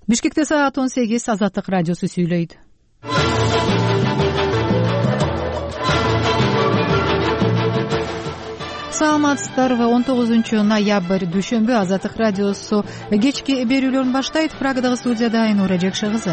Бишкекте саат 18. Азаттык радиосу сүйлөйт. Саламатсыздарбы? 19 ноябрь дүйшөмбү. Азаттык радиосу кечки берүүлөрүн баштайт. Прагадагы студияда Айнура Жакшы-кызы.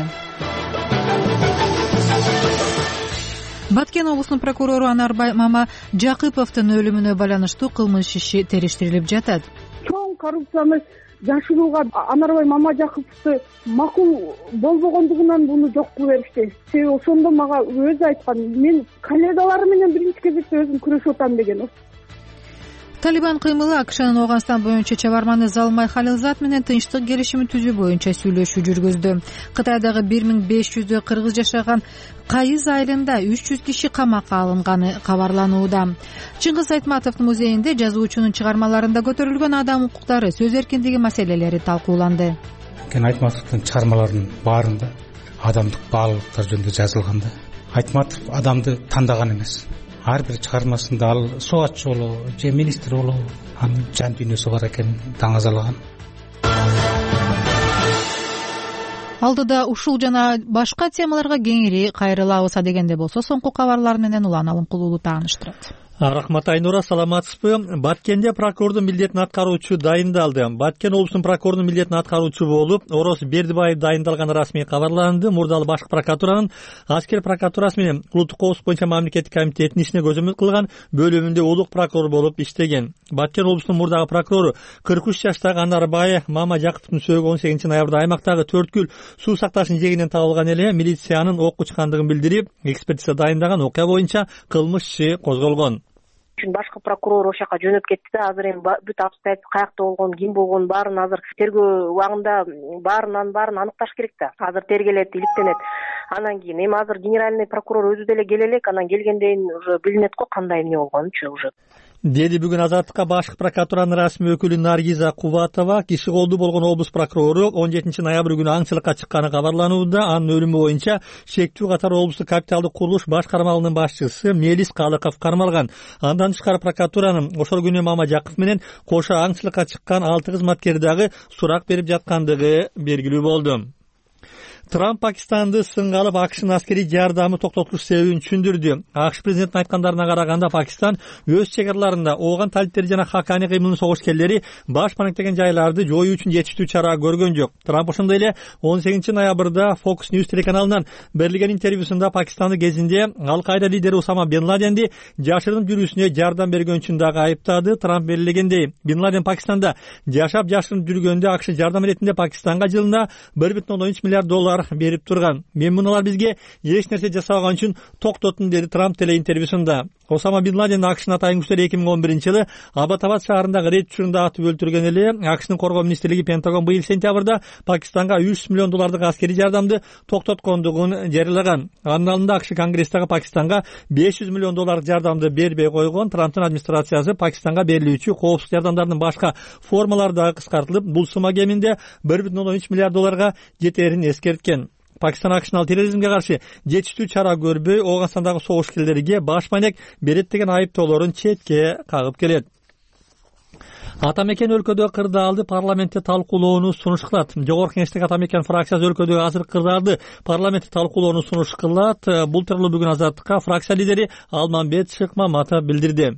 Баткен облусунун прокурору Анарбай Мамажакыповдун өлүмүнө байланыштуу кылмыш иши териштирилип жатат. Чоң коррупцияны жашырууга Анарбай Мамажакыповду макул болбогондугунан буну жок кылып беришти. Себеби ошондо мага өзү айткан, мен коллегалары менен биринчи кезекте өзүм күрөшүп атам деген. Талибан кыймылы АКШнын Ооганстан боюнча чабарманы Залмай Халилзад менен тынчтык келишими түзүү боюнча сүйлөшүү жүргүздү. Кытайдагы 1500 кыргыз жашаган Кайыз айылында 300 киши камакка алынганы кабарланууда. Чыңгыз Айтматовдун музейинде жазуучунун чыгармаларында көтөрүлгөн адам укуктары, сөз эркиндиги маселелери талкууланды. Айтматовдун чыгармаларынын баарында адамдык баалуулуктар жөнүндө жазылган да. Айтматов адамды тандаган эмес. Ар бир чыгармасында ал сугатчы болобу же министр болобу анын жан дүйнөсү бар экенин таңазалаган. Алдыда ушул жана башка темаларга кеңири кайрылабыз дегенде болсо, соңку кабарлар менен Улан Алымкулуулу тааныштырат. Рахмат Айнура, саламатсызбы? Баткенде прокурордун милдетин аткаруучу дайындалды. Баткен облусунун прокурордун милдетин аткаруучу болуп Орос Бердибаев дайындалганы расмий кабарланды. Мурдалы башкы прокуратуранын аскер прокуратурасы менен улуттук коопсуздук боюнча мамлекеттик комитетинин ишине көзөмөл кылган бөлүмүндө улук прокурор болуп иштеген. Баткен облусунун мурдагы прокурору 43 жаштагы Анарбай Мамажакыповдун сөөгү 18 ноябрда аймактагы 4 күл суу сакташтын жээгинен табылган эле милициянын окко чыккандыгын билдирип, экспертиза дайындаган окуя боюнча кылмыш иши козголгон. Башкы прокурор ошол жака жөнөп кетти да, азыр эми бүт обстоятельства каякта болгон, ким болгон баарын азыр тергөө убагында баарын аныкташ керек да. Азыр тергелет, иликтенет. Анан кийин эми азыр генеральный прокурор өзү деле келе элек, анан келгенден уже билинет го кандай эмне болгонучу уже. Деди бүгүн Азаттыкка башкы прокуратуранын расмий өкүлү Наргиза Кубатова. Киши колду болгон облус прокурору 17 ноябрь күнү аңчылыкка чыкканы кабарланууда. Анын өлүмү боюнча шектүү катар облустук капиталдык курулуш баш кармалынын башчысы Мелис Калыков кармалган. Андан тышкары прокуратуранын ошол күнү Мамажаков менен кошо аңчылыкка чыккан 6 кызматкери дагы сурак берип жаткандыгы белгилүү болду. Трамп Пакистанды сынга алып АКШнын аскерий жардамы токтотулуш себебин түшүндүрдү. АКШ президентинин айткандарына караганда Пакистан өз чек араларында ооган талиптери жана хакани кыймылынын согушкерлери баш маниктеген жайларды жоюу үчүн жетиштүү чара көргөн жок. Трамп ошондой эле 18 ноябрда Fox News телеканалынан берилген интервьюсунда Пакистандын кезинде Ал-Кайда лидери Усама Бен Ладенди жашырынып жүрүүсүнө жардам берген үчүн дагы айыптады. Трамп белгилегендей, Бен Ладен Пакистанда жашап жашырынып жүргөндө АКШ жардам иретинде Пакистанга жылына $1,3 миллиард берип турган. Мен мунулар бизге эч нерсе жасабаган үчүн токтотун, деди Трамп теле интервьюсунда. Осама Бен Ладен АКШнын атайын күчтөр 2011-жылы Абатабад шаарындагы рейд учурунда атып өлтүргөн эле. АКШнын коргоо министрлиги Пентагон быйыл сентябрда Пакистанга $300 миллион аскерий жардамды токтоткондугун жарыялаган. Анын алдында АКШ Конгресстеги Пакистанга $500 миллион жардамды бербей койгон. Трамптын администрациясы Пакистанга берилүүчү коопсуздук жардамдардын башка формалары дагы кыскартылып, бул сумма кеминде $1,3 миллиард жетерин эскерткен. Пакистан АКШнын терроризмге каршы жетиштүү чара көрбөй, Ооганстандагы согушкерлерге баш маек берет деген айыптоолорун четке кагып келет. Атамекен өлкөдөгү кырдаалды парламентте талкуулоону сунуш кылат. Жогорку Кеңештеги Атамекен фракциясы өлкөдөгү азыркы кырдаалды парламентте талкуулоону сунуш кылат. Бул тууралуу бүгүн Азаттыкка фракция лидери Алмамбет Шыкмаматов билдирди.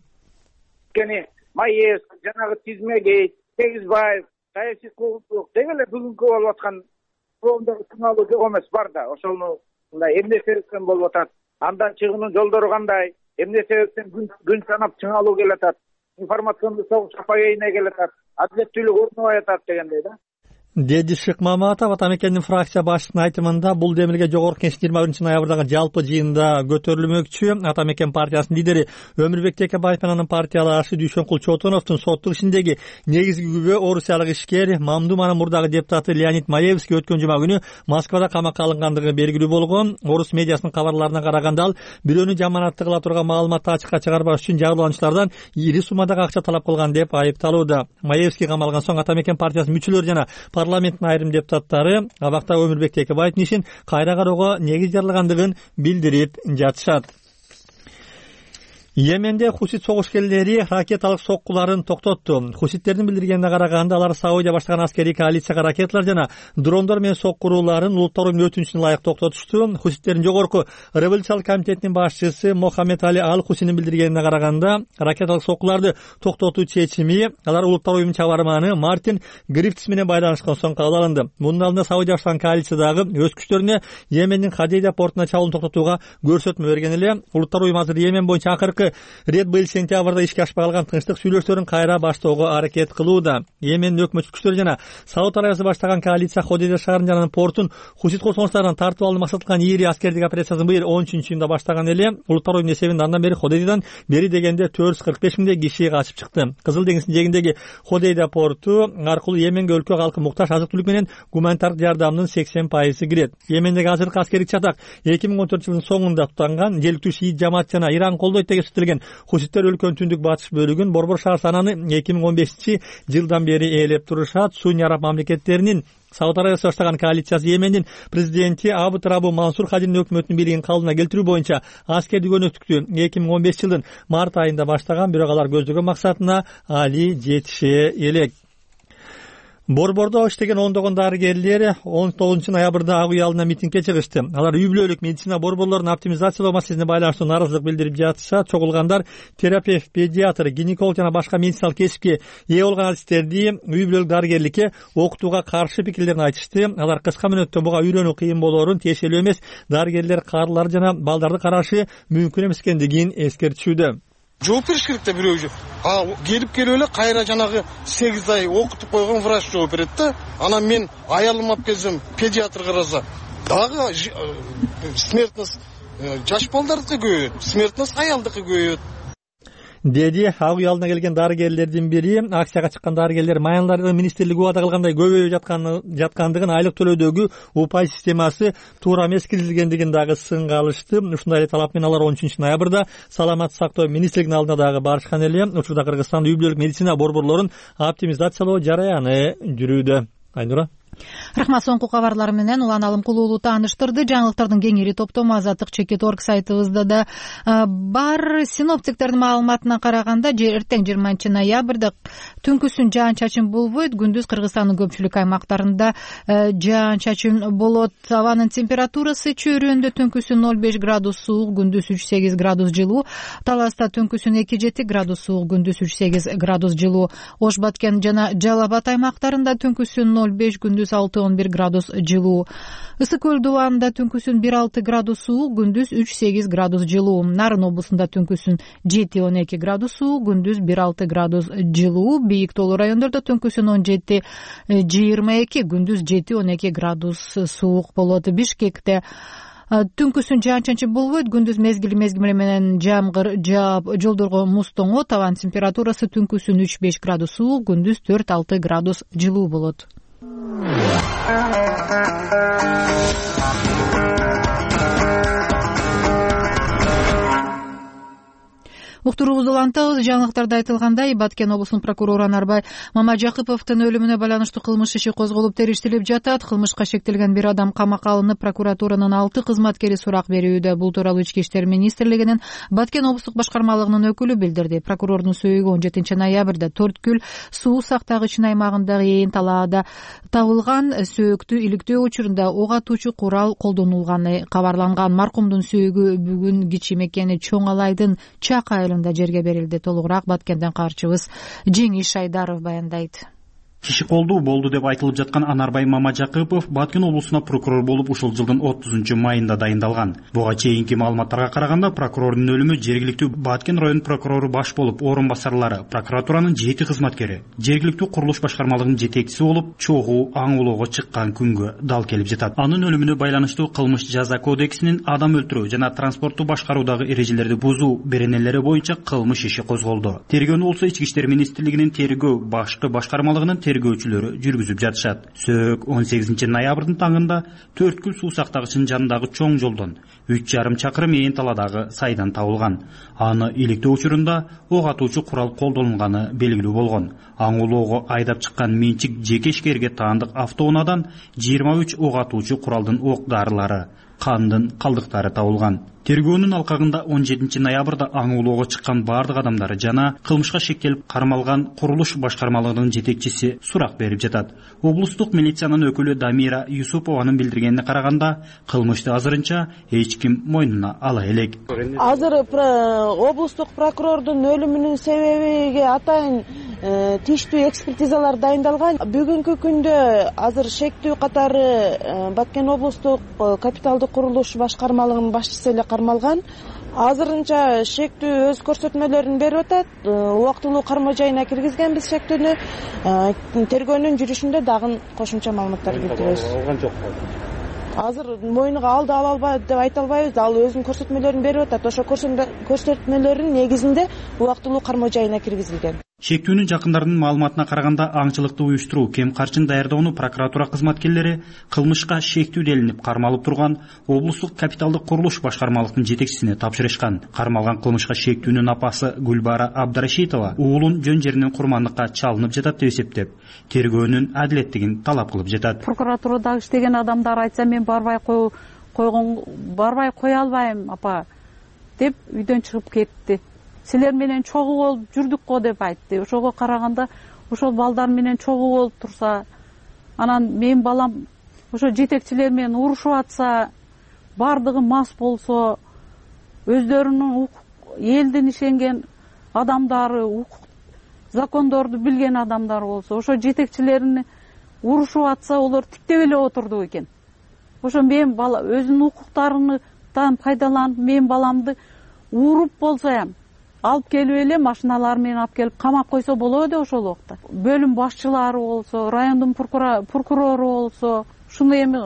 Маев, жанагы Тизмеге, Тегизбаев, саясий коомчулук дегеле бүгүнкү болуп аткан коомдогу сыналуу жок эмес бар да. Ошону мындай эмне себептен болуп атат? Андан чыгуунун жолдору кандай? Эмне себептен күн санап чыңалуу келатат? Информациондук согуш апайына келатат? Адилеттүүлүк орнобой атат дегендей да. Деди Шыкмаматов Атамекендин фракция башчысынын айтымында бул демилге Жогорку Кеңештин 21 ноябрдагы жалпы жыйында көтөрүлмөкчү. Атамекен партиясынын лидери Өмүрбек Текебаев менен анын партиялашы Дүйшөнкул Чотоновдун соттук ишиндеги негизги күбө орусиялык ишкер Мамдуманын мурдагы депутаты Леонид Маевский өткөн жума күнү Москвада камакка алынгандыгы белгилүү болгон. Орус медиасынын кабарларына караганда ал бирөөнү жаманатты кыла турган маалыматты ачыкка чыгарбаш үчүн жабырлануучулардан ири суммадагы акча талап кылган деп айыпталууда. Маевский камалган соң Атамекен партиясынын мүчөлөрү жана парламенттин айрым депутаттары абакта Өмүрбек Текебаевдин ишин кайра кароого негиз жаралгандыгын билдирип жатышат. Йеменде хусит согушкерлери ракеталык соккуларын токтотту. Хуситтердин билдиргенине караганда алар Саудия баштаган аскерий коалицияга ракеталар жана дрондор менен соккурууларын улуттар уюмунун өтүнүчүнө ылайык токтотушту. Хуситтердин жогорку революциялык комитетинин башчысы Мохаммед Али Ал Хусинин билдиргенине караганда ракеталык соккуларды токтотуу чечими алар улуттар уюмунун чабарманы Мартин Грифтс менен байланышкан соң кабыл алынды. Мунун алдында Саудия баштаган коалициядагы өз күчтөрүнө Йемендин Хадейда портуна чабуулду токтотууга көрсөтмө берген эле. Улуттар уюму азыр Йемен боюнча акыркы рет быйыл сентябрда ишке ашпай калган тынчтык сүйлөшүүлөрүн кайра баштоого аракет кылууда. Йемендин өкмөт күчтөрү жана Сауд Арабиясы баштаган коалиция Ходейда шаарын жана портун хусит кошуначуларынан тартып алууну максат кылган ири аскердик операциясын быйыл 13-июнда баштаган эле. Улуттар уюмунун эсебинде андан бери Ходейдадан бери дегенде 445 миңдей киши качып чыкты. Кызыл деңиздин жээгиндеги Ходейда порту аркылуу Йеменге өлкө калкы муктаж азык түлүк менен гуманитардык жардамдын 80% кирет. Йемендеги азыркы аскердик чатак 2014-жылдын соңунда тутанган желиктүү шиит жамаат жана Иран колдойт деп эсептелген хуситтер өлкөнүн түндүк батыш бөлүгүн Борбор шаар сананы 2015-жылдан бери ээлеп турушат. Sunni араб мамлекеттеринин Сауд Арабиясы баштаган коалициясы Йемендин президенти Абд Рабу Мансур Хадинин өкмөтүнүн бийлигин калыбына келтирүү боюнча аскердик өнөктүктү 2015-жылдын март айында баштаган, бирок алар көздөгөн максатына али жетише элек. Борбордо иштеген ондогон дарыгерлер 19 ноябрда ак үй алдына митингге чыгышты. Алар үй бүлөлүк медицина борборлорун оптимизациялоо маселесине байланыштуу нааразычылык билдирип жатышат. Чогулгандар терапевт, педиатр, гинеколог жана башка медициналык кесипке ээ болгон артисттерди үй бүлөлүк дарыгерликке окутууга каршы пикирлерин айтышты. Алар кыска мөөнөттө буга үйрөнүү кыйын болоорун, тиешелүү эмес дарыгерлер карылар жана балдарды карашы мүмкүн эмес экендигин эскертишүүдө. Жооп бериш керек да бирөө. Келип эле кайра жанагы 8 ай окутуп койгон врач жооп берет да. Анан мен аялым алып келсем, педиатр караса, дагы смертность жаш балдардыкы көбөйөт, смертность аялдыкы көбөйөт. Деди ак үй алдына келген дарыгерлердин бири. Акцияга чыккан дарыгерлер майындардын министрлиги убада кылгандай көбөйүп жаткандыгын, айлык төлөөдөгү упай системасы туура эмес киргизилгендигин дагы сынга алышты. Ушундай талап менен алар 13 ноябрда саламаттык сактоо министрлигинин алдына дагы барышкан эле. Учурда Кыргызстанда үй бүлөлүк медицина борборлорун оптимизациялоо жараяны жүрүүдө. Айнура. Рахмат. Соңку кабарлар менен Улан Алымкулуулу тааныштырды. Жаңылыктардын кеңири топтому Азаттык.org сайтыбызда да бар. Синоптиктердин маалыматына караганда эртең 20 ноябрда түнкүсүн жаан-чачын болбойт. Күндүз Кыргызстандын көпчүлүк аймактарында жаан-чачын болот. Абанын температурасы чөйрөндө түнкүсүн 0,5 градус суук, күндүз 3,8 градус жылуу. Таласта түнкүсүн 2,7 градус суук, күндүз 3,8 градус жылуу. Ош Баткен жана Жалал Абад аймактарында түнкүсүн 0,5, күндүз 6-11 градус жылуу. Ысык көл дубанында түнкүсүн 1,6 градус суук, күндүз 3,8 градус жылуу. Нарын облусунда түнкүсүн 7-12 градус суук, күндүз 1,6 градус жылуу. Бийик тоолуу райондордо түнкүсүн 17-22, күндүз 7-12 градус суук болот. Бишкекте түнкүсүн жаан-чачын болбойт, күндүз мезгили менен жамгыр жаап, жолдорго муз тоңот. Абанын температурасы түнкүсүн 3-5 градус суук, күндүз 4-6 градус жылуу болот. Уктуруубузду улантабыз. Жаңылыктарда айтылгандай, Баткен облусунун прокурору Анарбай Мамажакыповдун өлүмүнө байланыштуу кылмыш иши козголуп териштирип жатат. Кылмышка шектелген бир адам камакка алынып, прокуратуранын 6 кызматкери сурак берүүдө. Бул тууралуу Ички иштер министрлигинин Баткен облустук башкармалыгынын өкүлү билдирди. Прокурордун сөйүгү 17 ноябрда Төрткүл суу сактагычын аймагындагы ээн талаада табылган. Сөөктү иликтөө учурунда ок атуучу курал колдонулганы кабарланган. Маркумдун сөйүгү бүгүн кичи мекени Чоң Алайдын Чак айылында жерге берилди. Толугураак Баткенден каарчыбыз Жеңиш Айдаров баяндайт. Киши колдуу болду деп айтылып жаткан Анарбай Мамажакыпов Баткен облусуна прокурор болуп ушул жылдын 30 майында дайындалган. Буга чейинки маалыматтарга караганда прокурордун өлүмү жергиликтүү Баткен район прокурору баш болуп, орун басарлары, прокуратуранын 7 кызматкери, жергиликтүү курулуш башкармалыгынын жетекчиси болуп, чогуу аңгулоого чыккан күнгө дал келип жатат. Анын өлүмүнө байланыштуу кылмыш жаза кодексинин адам өлтүрүү жана транспортту башкаруудагы эрежелерди бузуу беренелери боюнча кылмыш иши козголду. Тергөөнү болсо Ички иштер министрлигинин тергөө башкы башкармалыгынын тергөөчүлөрү жүргүзүп жатышат. Сөök 18 ноябрдын таңында Төрткүл суу сактагычынын жанындагы чоң жолдон 3,5 чакырым ээн таладагы сайдан табылган. Аны иликтөө учурунда ок атуучу курал колдонулганы белгилүү болгон. Аңгулоого айдап чыккан менчик жеке ишкерге таандык автоунаадан 23 ок атуучу куралдын ок дарылары, кандын калдыктары табылган. Тергөөнүн алкагында 17 ноябрда аң улоого чыккан бардык адамдар жана кылмышка шектелип кармалган курулуш башкармалыгынын жетекчиси сурак берип жатат. Облустук милициянын өкүлү Дамира Юсупованын билдиргенине караганда, кылмышты азырынча эч ким мойнуна ала элек. Азыр облустук прокурордун өлүмүнүн себебиге атайын тийиштүү экспертизалар дайындалган. Бүгүнкү күндө азыр шектүү катары Баткен облустук капиталдык курулуш башкармалыгынын башчысы эле кармалган. Азырынча шектүү өз көрсөтмөлөрүн берип атат. Убактылуу кармоо жайына киргизгенбиз шектүүнү. Тергөөнүн жүрүшүндө дагы кошумча маалыматтар беребиз. Азыр мойнуга алды ала албайт деп айта албайбыз. Ал өзүнүн көрсөтмөлөрүн берип атат. Ошо көрсөтмөлөрдүн негизинде убактылуу кармоо жайына киргизилген. Шектүүнүн жакындарынын маалыматына караганда, аңчылыкты уюштуруу, кем карчын даярдоону прокуратура кызматкерлери кылмышка шектүү делинип кармалып турган облустук капиталдык курулуш башкармалыктын жетекчисине тапшырышкан. Кармалган кылмышка шектүүнүн апасы Гүлбара Абдрашитова уулун жөн жеринен курмандыкка чалынып жатат деп эсептеп, тергөөнүн адилеттигин талап кылып жатат. Прокуратурада иштеген адамдар айтса, мен барбай кое албайм, апа, деп үйдөн чыгып кетти. Силер менен чогуу болуп жүрдүк го деп айтты. Ошого караганда, ошол балдар менен чогуу болуп турса, анан менин балам ошо жетекчилер менен урушуп атса, бардыгы мас болсо, өздөрүнүн элдин ишенген адамдары, закондорду билген адамдар болсо, ошо жетекчилерин урушуп атса, олар тиктеп эле отурду экен. Ошо менин бала өзүнүн укуктарынан пайдаланып, менин баламды уруп болсоям, алып келип эле машиналар менен алып келип камап койсо болот ошол убакта. Бөлүм башчылары болсо, райондун прокурору болсо, ушуну эми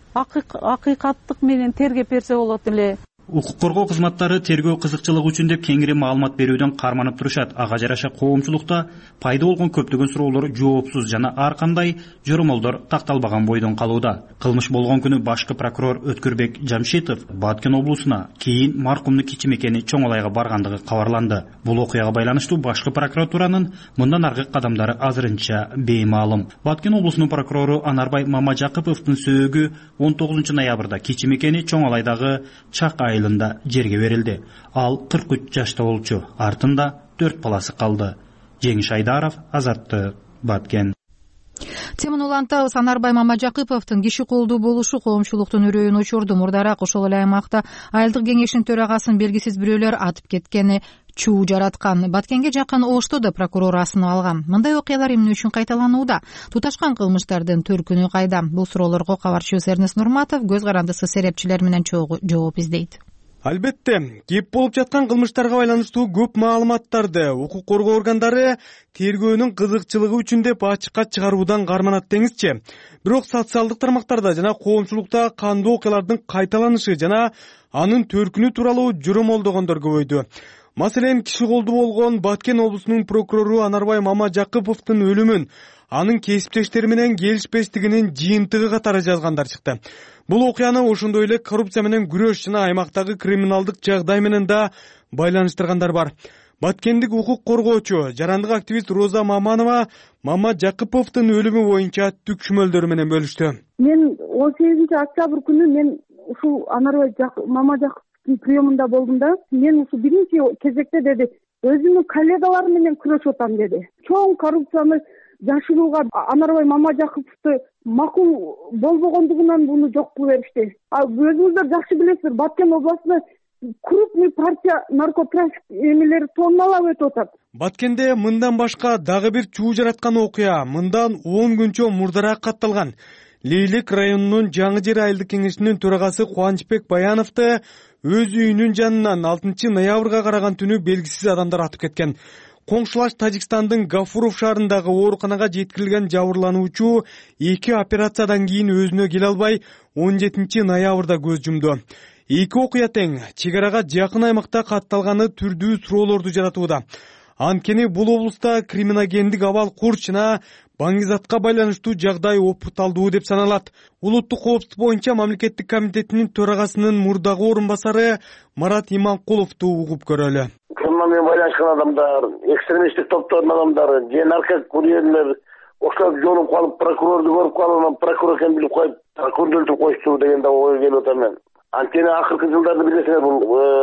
акыйкаттык менен тергеп берсе болот эле. Укук коргоо кызматтары тергөө кызыкчылыгы үчүн деп кеңири маалымат берүүдөн карманып турушат. Ага жараша коомчулукта пайда болгон көптөгөн суроолор жоопсуз жана ар кандай жоромолдор такталбаган бойдон калууда. Кылмыш болгон күнү башкы прокурор Өткүрбек Жамшитов Баткен облусуна, кийин маркумдун кичи мекени Чоңолайга баргандыгы кабарланды. Бул окуяга байланыштуу башкы прокуратуранын мындан аркы кадамдары азырынча беймаалым. Баткен облусунун прокурору Анарбай Мамажакыповдун сөөгү 19 ноябрда кичи мекени Чоңолайдагы Чак айылында жерге берилди. Ал 43 жашта болчу. Артында 4 баласы калды. Жеңиш Айдаров, Азаттык, Баткен. Теманы улантабыз. Анарбай Мамажакыповдун киши колдуу болушу коомчулуктун үрөйүн очурду. Мурдараак ошол эле аймакта айылдык кеңештин төрагасын белгисиз бирөөлөр атып кеткени чуу жараткан. Баткенге жакын Ошто да прокурор асынып алган. Мындай окуялар эмне үчүн кайталанууда? Туташкан кылмыштардын төркүнү кайда? Бул суроолорго кабарчыбыз Эрнест Нурматов көз карандысы серепчилер менен жооп издейт. Албетте, кеп болуп жаткан кылмыштарга байланыштуу көп маалыматтарды укук коргоо органдары тергөөнүн кызыкчылыгы үчүн деп ачыкка чыгаруудан карманат деңизчи. Бирок социалдык тармактарда жана коомчулукта кандуу окуялардын кайталанышы жана анын төркүнү тууралуу жоромолдогондор көбөйдү. Маселен, киши колдуу болгон Баткен облусунун прокурору Анарбай Мамажакыповдун өлүмүн анын кесиптештери менен келишпестигинин жыйынтыгы катары жазгандар чыкты. Бул окуяны ошондой эле коррупция менен күрөш жана аймактагы криминалдык жагдай менен да байланыштыргандар бар. Баткендик укук коргоочу, жарандык активист Роза Маманова Мамажакыповдун өлүмү боюнча түкшүмөлдөрү менен бөлүштү. Мен 18 октябрь күнү мен ушул Анарбай Мамажакыповдун приемунда болдум да. Мен ушул биринчи кезекте деди, өзүмдүн коллегаларым менен күрөшүп атам деди. Чоң коррупцияны жашырууга Анарбай Мамажакыповду макул болбогондугунан буну жок кылып беришти. Өзүңүздөр жакшы билесиздер, Баткен областында крупный партия наркотрафик эмелери тонналап өтүп атат. Баткенде мындан башка дагы бир чуу жараткан окуя мындан 10 күнчө мурдараак катталган. Лейлек районунун Жаңы Жер айылдык кеңешинин төрагасы Кубанычбек Баяновду өз үйүнүн жанынан 6 ноябрга караган түнү белгисиз адамдар атып кеткен. Коңшулаш Тажикстандын Гафуров шаарындагы ооруканага жеткирилген жабырлануучу 2 операциядан кийин өзүнө келе албай 17 ноябрда көз жумду. 2 окуя тең чек арага жакын аймакта катталганы түрдүү суроолорду жаратууда. Анткени бул облуста криминогендик абал курч жана баңгизатка байланыштуу жагдай опурталдуу деп саналат. Улуттук коопсуздук боюнча мамлекеттик комитетинин төрагасынын мурдагы орун басары Марат Иманкуловду угуп көрөлү. Криминалмен байланышкан адамдар, экстремисттик топтордун адамдары, же наркокурьерлер ошол жолуп калып прокурорду көрүп калып, прокурор экенин билип коюп, прокурорду өлтүрүп коюшту деген да ой келип атам мен. Анткени акыркы жылдарды билесиңер, бул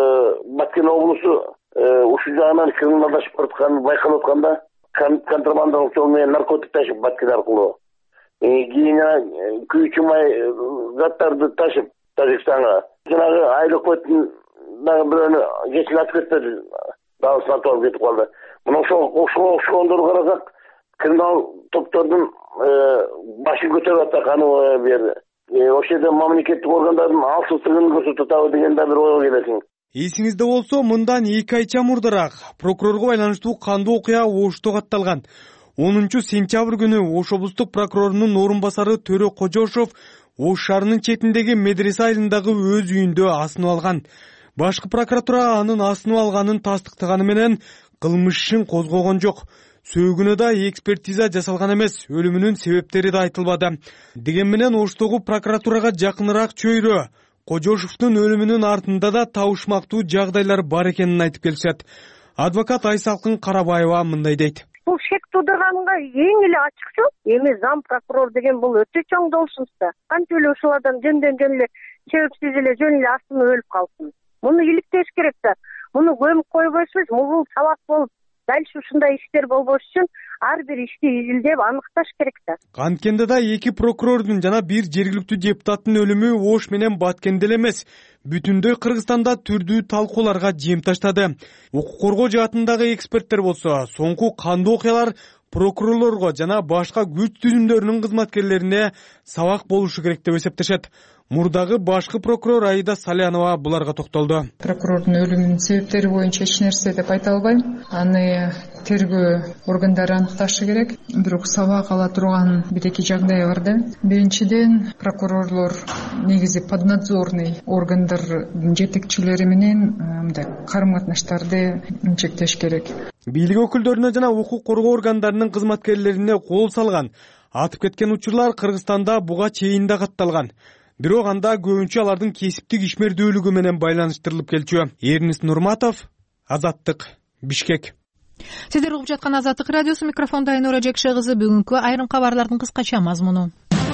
Баткен облусу ушул жагынан криминалдашып баратканы байкалып атканда, контрабандалык жол менен наркотик ташып Баткен аркылуу. Кийин күйүүчү май заттарды ташып Тажикстанга. Жанагы айлык көтүн дагы бирөөнү кечин атып кетти. Дагы сатып алып кетип калды. Мына ошого окшогондорду карасак, криминал топтордун башын көтөрүп атат аны бу жерде. Ошол жерде мамлекеттик органдардын алсыздыгын көрсөтүп атабы деген да бир ойго келесиң. Эсиңизде болсо, мындан 2 айча мурдараак прокурорго байланыштуу кандуу окуя Ошто катталган. 10-сентябрь күнү Ош облустук прокурорунун орун басары Төрө Кожошов Ош шаарынын четиндеги медресе айылындагы өз үйүндө асынып алган. Башкы прокуратура анын асынып алганын тастыктаганы менен кылмыш ишин козгогон жок. Сөөгүнө да экспертиза жасалган эмес, өлүмүнүн себептери да айтылбады. Деген менен Оштогу прокуратурага жакыныраак чөйрө Кожошовдун өлүмүнүн артында да табышмактуу жагдайлар бар экенин айтып келишет. Адвокат Айсалкын Карабаева мындай дейт. Бул шек туудурганга эң эле ачыкчу. Эми зам прокурор деген бул өтө чоң должность да. Кантип эле ушул адам жөн эле себепсиз эле жөн эле астына өлүп калсын. Муну иликтеш керек да. Муну көмүп койбойсуз, бул сабак болуп, дальше ушундай иштер болбош үчүн ар бир ишти изилдеп аныкташ керек да. Анткенде да 2 прокурордун жана 1 жергиликтүү депутаттын өлүмү Ош менен Баткенде эле эмес, бүтүндөй Кыргызстанда түрдүү талкууларга жем таштады. Укук коргоо жаатындагы эксперттер болсо, соңку кандуу окуялар прокурорлорго жана башка күч түзүмдөрүнүн кызматкерлерине сабак болушу керек деп эсептешет. Мурдагы башкы прокурор Аида Салянова буларга токтолду. Прокурордун өлүмүнүн себептери боюнча эч нерсе деп айта албайм. Аны тергөө органдары аныкташы керек. Бирок сабак ала турган бир-эки жагдай бар да. Биринчиден, прокурорлор негизи поднадзорный органдардын жетекчилери менен мындай карым-катнаштарды чектеш керек. Бийлик өкүлдөрүнө жана укук коргоо органдарынын кызматкерлерине кол салган, атып кеткен учурлар Кыргызстанда буга чейин да катталган. Бирок анда көбүнчө алардын кесиптик ишмердүүлүгү менен байланыштырылып келчү. Эрнис Нурматов, Азаттык, Бишкек. Сиздер угуп жаткан Азаттык радиосу, микрофондо Айнура Жекше кызы. Бүгүнкү айрым кабарлардын кыскача мазмуну.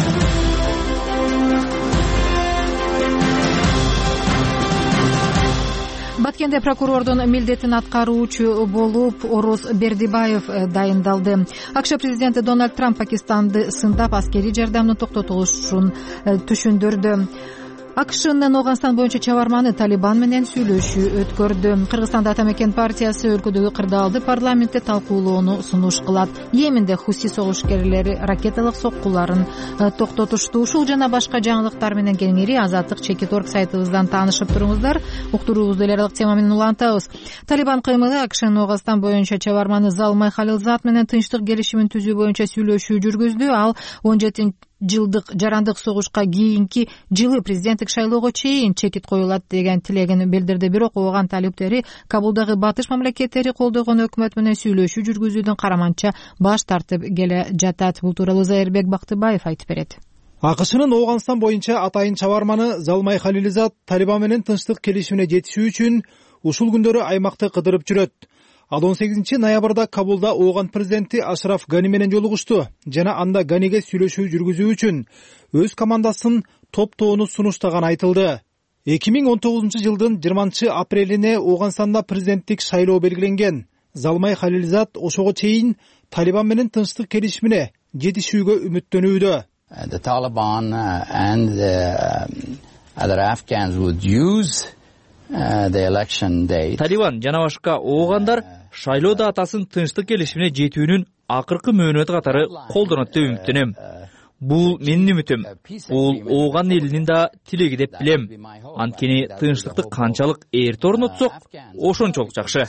Баткенде прокурордун милдетин аткаруучу болуп Ороз Бердибаев дайындалды. АКШ президенти Дональд Трамп Пакистанды сындап аскерий жардамдын токтотулушун түшүндүрдү. АКШнын Ооганстан боюнча чабарманы Талибан менен сүйлөшүү өткөрдү. Кыргызстанда Атамекен партиясы өлкөдөгү кырдаалды парламентте талкуулоону сунуш кылат. Йеменде Хуси согушкерлери ракеталык соккуларын токтотушту. Ушул жана башка жаңылыктар менен кеңири Азаттык Чекит.орг сайтыбыздан таанышып туруңуздар. Уктуруубузду эле тема менен улантабыз. Талибан кыймылы АКШнын Ооганстан боюнча чабарманы Залмай Халилзат менен тынчтык келишимин түзүү боюнча сүйлөшүү жүргүздү. Ал 17-жылдык жарандык согушка кийинки жылы президенттик шайлоого чейин чекит коюлат деген тилегин билдирди. Бирок ооган талиптери Кабулдагы батыш мамлекеттери колдогон өкмөт менен сүйлөшүү жүргүзүүдөн караманча баш тартып келе жатат. Бул тууралуу Зайырбек Бактыбаев айтып берет. АКШнын Ооганстан боюнча атайын чабарманы Залмай Халилзат Талибан менен тынчтык келишимине жетишүү үчүн ушул күндөрү аймакты кыдырып жүрөт. Ал 18-ноябрда Кабулда Ооган президенти Ашраф Гани менен жолугушту жана анда Ганиге сүйлөшүү жүргүзүү үчүн өз командасын топтоону сунуштаганы айтылды. 2019-жылдын 20-апрелине Ооганстанда президенттик шайлоо белгиленген. Залмай Халилзат ошого чейин Талибан менен тынчтык келишимине жетишүүгө үмүттөнүүдө. The Taliban and the other Afghans would use the election date. Талибан жана башка оогандар шайлоо датасын тынчтык келишимине жетүүнүн акыркы мөөнөтү катары колдонот деп үмүттөнөм. Бул менин үмүтүм. Бул ооган элинин да тилеги деп билем. Анткени тынчтыкты канчалык эрте орнотсок, ошончолук жакшы.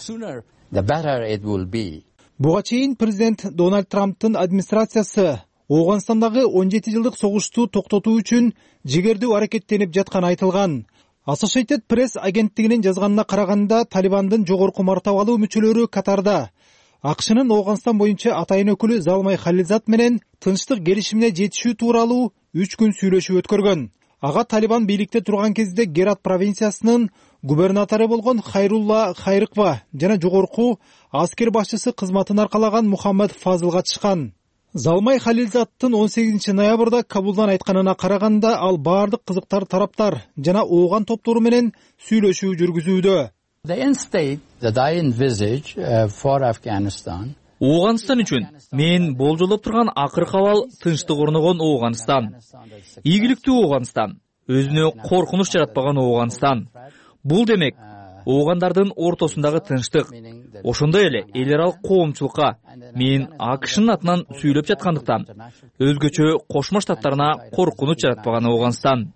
Буга чейин президент Дональд Трамптын администрациясы Ооганстандагы 17-жылдык согушту токтотуу үчүн жигердүү аракеттенип жатканы айтылган. Associated Press агенттигинин жазганына караганда, Талибандын жогорку мартабалуу мүчөлөрү катарда. АКШнын Ооганстан боюнча атайын өкүлү Залмай Халилзат менен тынчтык келишимине жетишүү тууралуу 3 күн сүйлөшүү өткөргөн. Ага Талибан бийликте турган кезде Герат провинциясынын губернатору болгон Хайрулла Хайрыкова жана жогорку аскер башчысы кызматын аркалаган Мухаммад Фазыл катышкан. Залмай Халилзаттын 18 ноябрда Кабулдан айтканына караганда, ал бардык кызыктар тараптар жана ооган топтору менен сүйлөшүү жүргүзүүдө. Оғанстан үчүн мен болжолоп турган акыркы абал тынчтык орногон Оғанстан, ийгиликтүү Оғанстан, өзүнө коркунуч жаратпаган Оғанстан. Бул демек оогандардын ортосундагы тынчтык. Ошондой эле эл аралык коомчулукка мен АКШнын атынан сүйлөп жаткандыктан өзгөчө Кошмо Штаттарына коркунуч жаратпаган Оғанстан.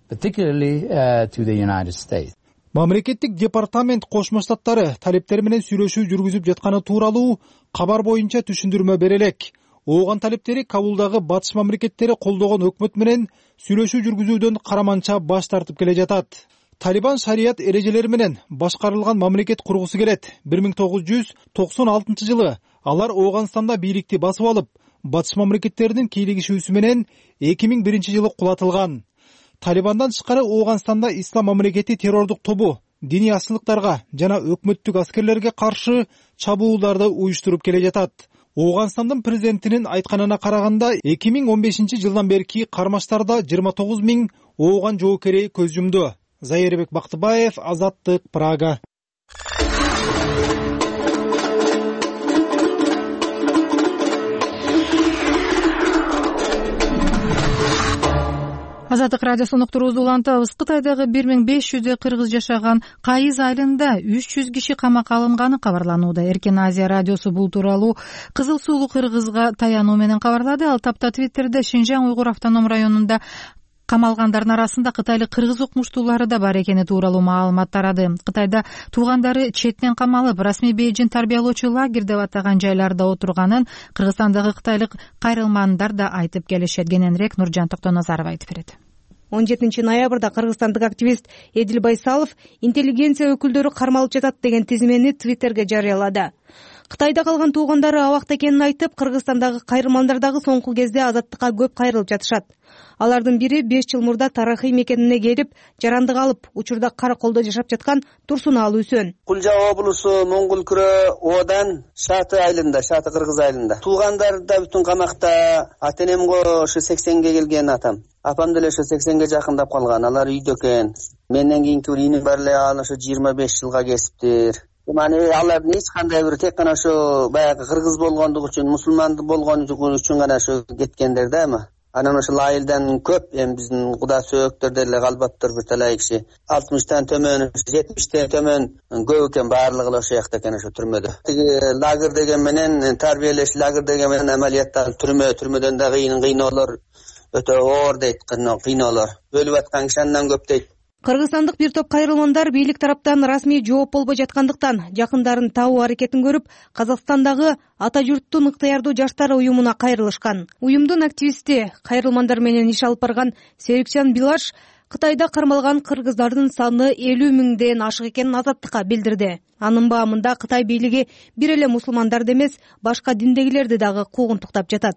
Мамлекеттик департамент Кошмо Штаттары талептер менен сүйлөшүү жүргүзүп жатканы тууралуу кабар боюнча түшүндүрмө бере элек. Ооган талептери Кабулдагы батыш мамлекеттери колдогон өкмөт менен сүйлөшүү жүргүзүүдөн караманча баш тартып келе жатат. Талибан шарият эрежелери менен башкарылган мамлекет кургусу келет. 1996 жылы алар Ооганстанда бийликти басып алып, батыш мамлекеттеринин кийлигишүүсү менен 2001 жылы кулатылган. Талибандан тышкары Ооганстанда ислам мамлекети террордук тобу диний асылыктарга жана өкмөттүк аскерлерге каршы чабуулдарды уюштуруп келе жатат. Ооганстандын президентинин айтканына караганда 2015 жылдан берки кармаштарда 29 000 ооган жоокери көз жумду. Зайырбек Бактыбаев, Азаттык, Прага. Азаттык радиосунун уктуруусу улантабыз. Кытайдагы 1500 кыргыз жашаган Кайыз айылында 300 киши камакка алынганы кабарланууда. Эркен Азия радиосу бул тууралуу Кызыл Суулуу Кыргызга таянуу менен кабарлады. Ал тапта Твиттерде Шинжаң Уйгур автоном районунда камалгандардын арасында кытайлык кыргыз окумуштуулары да бар экени тууралуу маалымат тарады. Кытайда туугандары четинен камалып, расмий бейжин тарбиялоочу лагерь деп атаган жайларда отурганын Кыргызстандагы кытайлык кайрылмандар да айтып келишет. Кененирээк Нуржан Токтоназаров айтып берет. 17 ноябрда кыргызстандык активист Эдил Байсалов интеллигенция өкүлдөрү кармалып жатат деген тизмени Твиттерге жарыялады. Кытайда калган туугандары абакта экенин айтып, Кыргызстандагы кайрылмандар дагы соңку кезде азаттыкка көп кайрылып жатышат. Алардын бири 5 жыл мурда тарыхый мекенине келип, жарандык алып, учурда Караколдо жашап жаткан Турсуналы Үсөн. Кулжа облусу Моңгулкүрө Одан Шаты айылында, Шаты Кыргыз айылында. Туугандар да бүтүн камакта. Атенемго ошо 80ге келген атам. Апам деле ошо 80ге жакындап калган. Алар үйдө экен. Менден кийинки иним бар эле, ал ошо 25 жылга кесиптир. Алардын эч кандай бир тек гана ошо баягы кыргыз болгондугу үчүн, мусулман болгондугу үчүн гана ошо кеткендер да эми. Анан ошол айылдан көп, эми биздин куда сөөктөр деле калбаптыр бир талай киши. 60тан төмөн, 70тен төмөн көп экен, баардыгы ошол жакта экен, ошо түрмөдө. Тиги лагерь деген менен, тарбиялеш лагерь деген менен амалиятта түрмөдөн да кыйноолор өтө оор дейт, кыйноолор. Өлүп аткан киши андан көп дейт. Кыргызстандык бир топ кайрылмандар бийлик тараптан расмий жооп болбой жаткандыктан жакындарын табуу аракетин көрүп, Казакстандагы Ата журттун ыктыярдуу жаштар уюмуна кайрылышкан. Уюмдун активисти, кайрылмандар менен иш алып барган Серикжан Билаш Кытайда кармалган кыргыздардын саны 50 000ден ашык экенин Азаттыкка билдирди. Анын баамында Кытай бийлиги бир эле мусулмандарды эмес, башка диндегилерди дагы куугунтуктап жатат.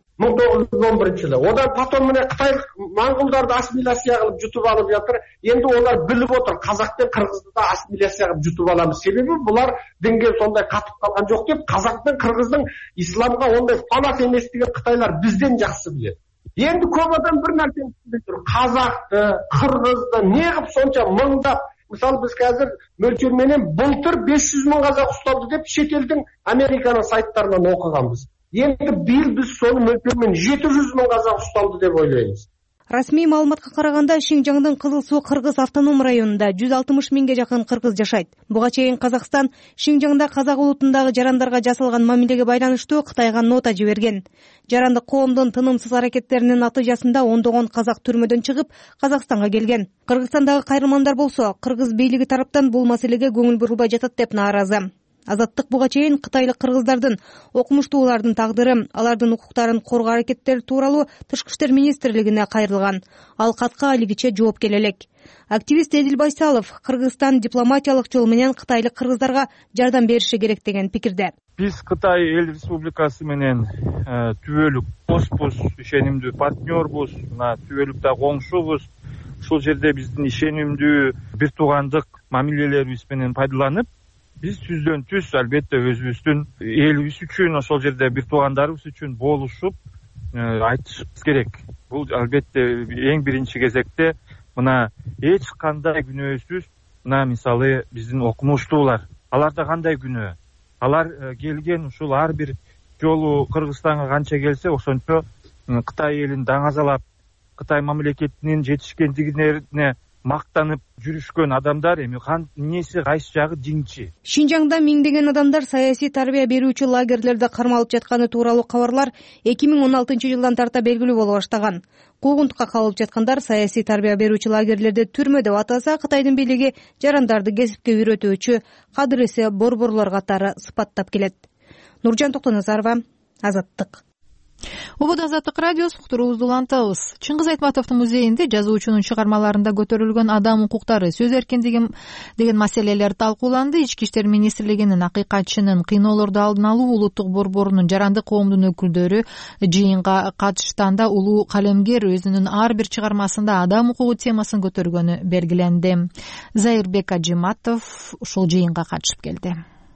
1911 жылы одан потом мына Кытай моңголдорду ассимиляция кылып жутуп алып жатыр. Энди олар билип отур, казак мен кыргызды да ассимиляция кылып жутуп аламыз. Себеби булар динге сондай катып калган жок деп, казак мен кыргыздын исламга ондай фанат эместигин кытайлар бизден жакшы билет. Енді көп адам бір нәрсені түсінбей тұр. Қазақты, қырғызды не қылып сонша мыңдап, мысалы біз қазір мөлшерменен былтыр 500 000 қазақ ұсталды деп шетелдің Американың сайттарынан оқығанбыз. Енді биыл біз соны мөлшермен 700 000 қазақ ұсталды деп ойлаймыз. Расмий маалыматка караганда Шинжаңдын Кызыл Суу Кыргыз автоном районунда 160 000ге жакын кыргыз жашайт. Буга чейин Казакстан Шинжаңда казак улутундагы жарандарга жасалган мамилеге байланыштуу Кытайга нота жиберген. Жарандык коомдун тынымсыз аракеттеринин натыйжасында ондогон казак түрмөдөн чыгып Казакстанга келген. Кыргызстандагы кайрылмандар болсо кыргыз бийлиги тараптан бул маселеге көңүл бурулбай жатат деп нааразы. Азаттык буга чейин кытайлык кыргыздардын, окумуштуулардын тагдыры, алардын укуктарын коргоо аракеттери тууралуу Тышкы иштер министрлигине кайрылган. Ал катка алигиче жооп келе элек. Активист Эдил Байсалов Кыргызстан дипломатиялык жол менен кытайлык кыргыздарга жардам бериши керек деген пикирде. Биз Кытай эл республикасы менен түбөлүк доспуз, ишенимдүү партнербуз, мына түбөлүктө коңшубуз. Ушул жерде биздин ишенимдүү бир туугандык мамилелерибиз менен пайдаланып, биз түздөн түз албетте өзүбүздүн элибиз үчүн, ошол жерде бир туугандарыбыз үчүн болушуп, айтышыбыз керек. Бул албетте эң биринчи кезекте мына эч кандай күнөөсүз мына мисалы биздин окумуштуулар, аларда кандай күнөө? Алар келген ушул ар бир жолу Кыргызстанга канча келсе ошончо Кытай элин даңазалап, Кытай мамлекетинин жетишкендигине мактанып жүрүшкөн адамдар эми эмнеси кайсы жагы жиңчи? Шинжаңда миңдеген адамдар саясий тарбия берүүчү лагерлерде кармалып жатканы тууралуу кабарлар 2016 жылдан тарта белгилүү боло баштаган. Куугунтукка калып жаткандар саясий тарбия берүүчү лагерлерди түрмө деп атаса, Кытайдын бийлиги жарандарды кесипке үйрөтүүчү, кадыресе борборлор катары сыпаттап келет. Нуржан Токтоназарова, Азаттык. Убуд Азаттык радиосу уктуруубузду улантабыз. Чыңгыз Айтматовдун музейинде жазуучунун чыгармаларында көтөрүлгөн адам укуктары, сөз эркиндиги деген маселелер талкууланды. Ички иштер министрлигинин акыйкатчынын кыйноолорду алдын алуу улуттук борборунун жарандык коомдун өкүлдөрү жыйынга катышканда улуу калемгер өзүнүн ар бир чыгармасында адам укугу темасын көтөргөнү белгиленди. Зайырбек Ажиматов ушул жыйынга катышып келди.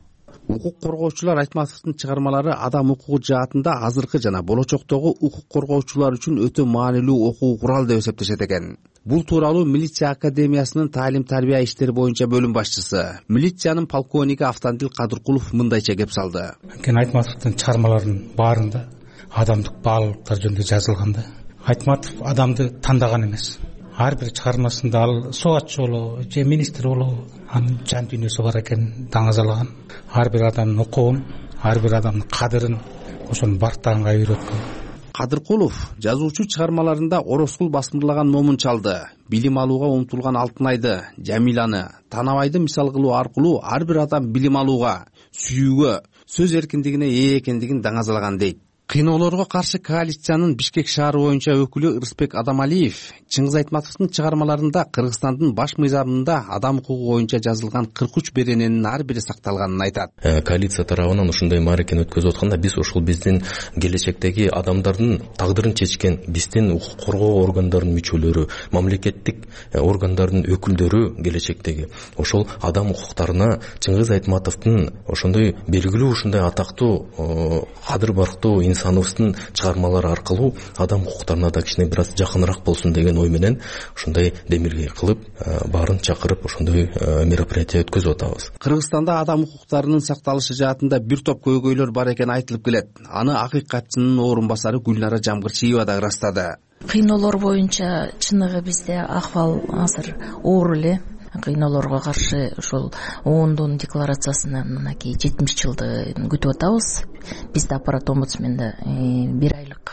Укук коргоочулар Айтматовдун чыгармалары адам укугу жаатында азыркы жана болочоктогу укук коргоочулар үчүн өтө маанилүү окуу курал деп эсептешет экен. Бул тууралуу милиция академиясынын таалим-тарбия иштери боюнча бөлүм башчысы, милициянын полковниги Автандил Кадыркулов мындайча кеп салды. Айтматовдун чыгармаларынын баарында адамдык баалуулуктар жөнүндө жазылган да. Айтматов адамды тандаган эмес. Ар бир чыгармасында ал соатчы болобу же министр болобу анын жан дүйнөсү бар экенин даңазалаган. Ар бир адамдын укугун, ар бир адамдын кадырын ошону бартаганга үйрөткөн. Кадыркулов жазуучу чыгармаларында Орозкул басмырлаган момун чалды, билим алууга умтулган Алтынайды, Жамиланы, Танабайды мисал кылуу аркылуу ар бир адам билим алууга, сүйүүгө, сөз эркиндигине ээ экендигин даңазалаган дейт. Кыйноолорго каршы коалициянын Бишкек шаары боюнча өкүлү Ырысбек Адамалиев Чыңгыз Айтматовдун чыгармаларында Кыргызстандын баш мыйзамында адам укугу боюнча жазылган 43 берененин ар бири сакталганын айтат. Коалиция тарабынан ушундай мааракени өткөзүп атканда биз ошол биздин келечектеги адамдардын тагдырын чечкен биздин укук коргоо органдарынын мүчөлөрү, мамлекеттик органдардын өкүлдөрү келечектеги ошол адам укуктарына Чыңгыз Айтматовдун ошондой белгилүү ушундай атактуу кадыр барктуу инсановдун чыгармалары аркылуу адам укуктарына да кичине бир аз жакыныраак болсун деген ой менен ушундай демилге кылып, баарын чакырып ошондой мероприятие өткөзүп атабыз. Кыргызстанда адам укуктарынын сакталышы жаатында бир топ көйгөйлөр бар экени айтылып келет. Аны акыйкатчынын орун басары Гүлнара Жамгырчиева да ырастады. Кыйноолор боюнча чыныгы бизде акыбал азыр оор эле. Кыйноолорго каршы ошол ООНдун декларациясына мынакей 70 жылды күтүп атабыз. Бизде аппарат омбудсменде 1 айлык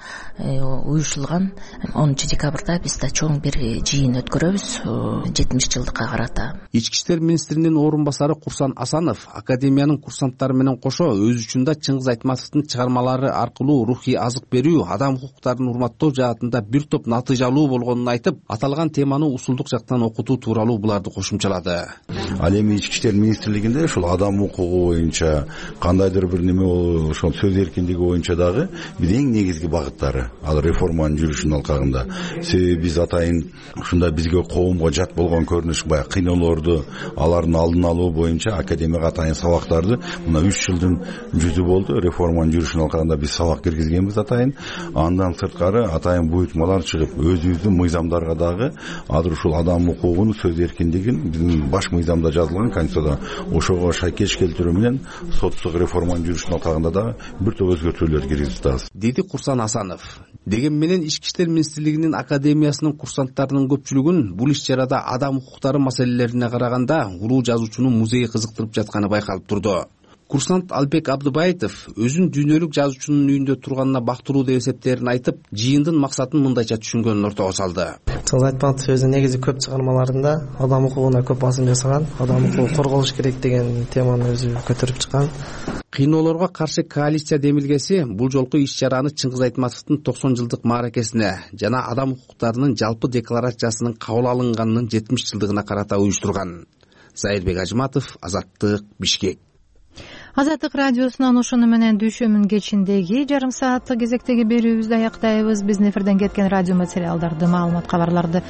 уюшулган. 10 декабрда бизде чоң бир жыйын өткөрөбүз 70 жылдыкка карата. Ички иштер министринин орун басары Курсан Асанов академиянын курсанттары менен кошо өз учунда Чыңгыз Айтматовдун чыгармалары аркылуу рухий азык берүү, адам укуктарын урматтоо жаатында бир топ натыйжалуу болгонун айтып, аталган теманы усулдук жактан окутуу тууралуу буларды кошумчалады. Ал эми ички иштер министрлигинде ушул адам укугу боюнча кандайдыр бир неме ошол сөз эркиндиги боюнча дагы бир эң негизги багыттары ал реформанын жүрүшүнүн алкагында. Себеби биз атайын ушундай бизге коомго жат болгон көрүнүш баягы кыйноолорду алардын алдын алуу боюнча академияга атайын сабактарды мына 3 жылдын жүзү болду. Реформанын жүрүшүнүн алкагында биз сабак киргизгенбиз атайын. Андан сырткары атайын буйртмалар чыгып, өзүбүздүн мыйзамдарга дагы азыр ушул адам укугунун сөз эркиндигин биздин баш мыйзамда жазылган конституцияда ошого шайкеш келтирүү менен соттук реформанын жүрүшүнүн алкагында дагы бир топ өзгөртүүлөр киргизип атабыз. Деди Курсан Асанов. Деген менен ички иштер министрлигинин академиясынын курсанттарынын көпчүлүгүн бул иш-чарада адам укуктары маселелерине караганда улуу жазуучунун музейи кызыктырып жатканы байкалып турду. Курсант Албек Абдыбаитов өзүн дүйнөлүк жазуучунун үйүндө турганына бактылуу деп эсептерин айтып, жыйындын максатын мындайча түшүнгөнүн ортого салды. Чыңгыз Айтматов өзүнүн негизи көп чыгармаларында адам укугуна көп басым жасаган, адам укугу корголуш керек деген теманы өзү көтөрүп чыккан. Кыйноолорго каршы коалиция демилгеси бул жолку иш-чараны Чыңгыз Айтматовдун 90 жылдык мааракесине жана адам укуктарынын жалпы декларациясынын кабыл алынганынын 70 жылдыгына карата уюштурган. Зайырбек Ажиматов, Азаттык, Бишкек. Азаттык радиосунан ушуну менен дүйшөмүн кечиндеги жарым сааттык кезектеги берүүбүздү аяктайбыз. Биздин эфирден кеткен радио материалдарды, маалымат кабарларды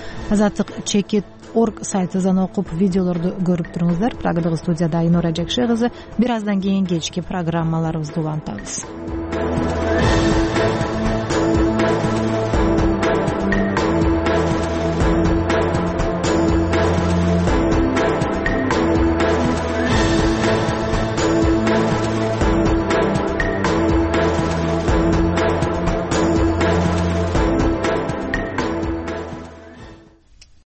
azattik.org сайтынан окуп, видеолорду көрүп туруңуздар. Программабыз студияда Айнура Жакшы кызы. Бир аздан кийин кечки программаларыбызды улантабыз.